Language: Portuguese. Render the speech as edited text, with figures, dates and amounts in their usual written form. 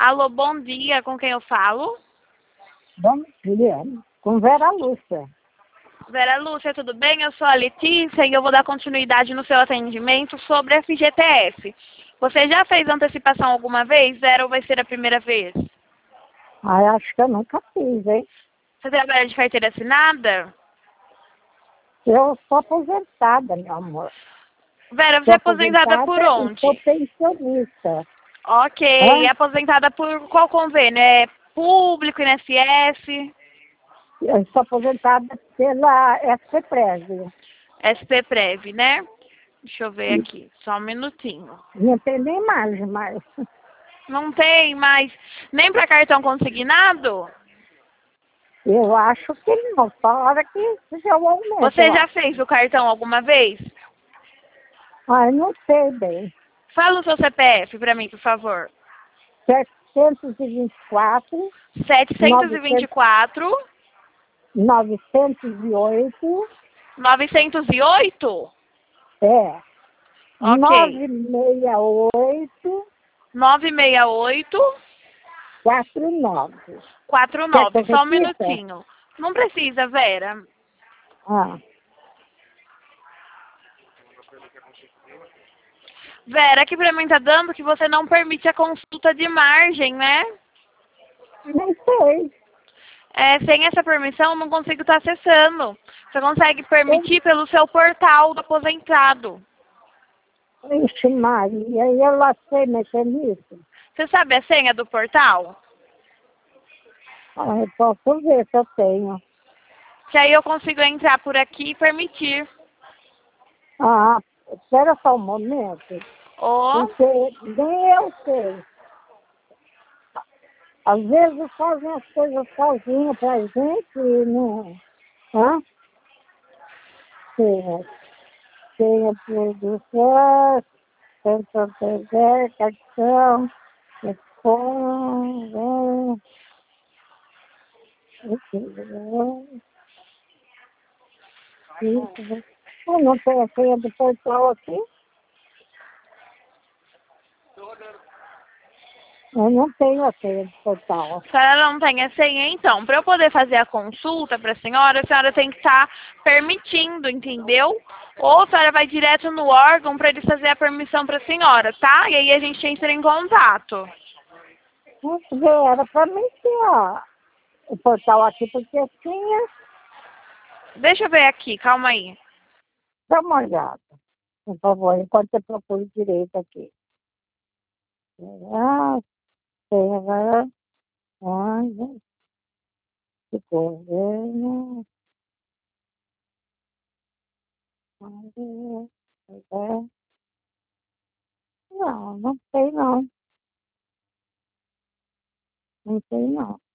Alô, bom dia, com quem eu falo? Bom dia, com Vera Lúcia. Vera Lúcia, tudo bem? Eu sou a Letícia e eu vou dar continuidade no seu atendimento sobre a FGTS. Você já fez antecipação alguma vez, Vera, ou vai ser a primeira vez? Ai, acho que eu nunca fiz, hein? Você trabalha de carteira assinada? Eu sou aposentada, meu amor. Vera, você Sou é aposentada por aposentada e sou onde? pensionista. Ok, Hã? aposentada por qual convênio? É público, INSS, Eu sou aposentada pela SPPREV. SP-Prev, né? Deixa eu ver aqui, só um minutinho. Não tem nem margem mais. Não tem mais nem para cartão consignado? Eu acho que não, só a hora que fizer o aumento, Você eu já acho. fez o cartão alguma vez? Ai, não sei bem. Fala o seu CPF para mim, por favor. 724, 900, 724 908, 908? é, Ok. 968, 968 49. Quer que 49. eu Só um repita? minutinho. Não precisa, Vera. Ah, Vera, aqui para mim tá dando que você não permite a consulta de margem, né? nem sei. Sem essa permissão, não consigo estar acessando. Você consegue Eu, permitir pelo seu portal do aposentado. ixi, Maria, e eu lá sei mexer nisso. Você sabe a senha do portal? Ah, eu posso ver se eu tenho. Que aí eu consigo entrar por aqui e permitir. Ah, espera só um momento, Ou, porque nem eu sei. Às vezes fazem as coisas sozinho pra gente e não... Hã? Tem, tem a produção, tem proteger, cartão, telefone, isso. Eu não tenho a senha do portal aqui. Eu não tenho a senha do portal. se ela não tem a senha, então, para eu poder fazer a consulta para a senhora tem que estar permitindo, entendeu? Ou a senhora vai direto no órgão para eles fazer a permissão para a senhora, tá? E aí a gente entra em contato. Vamos ver, era para mim ter o portal aqui, porque tinha. Deixa eu ver aqui, calma aí. Dá uma olhada, por favor, enquanto eu procuro direito aqui. Ah, será? Olha, que governo. Não, não sei não. Não sei não.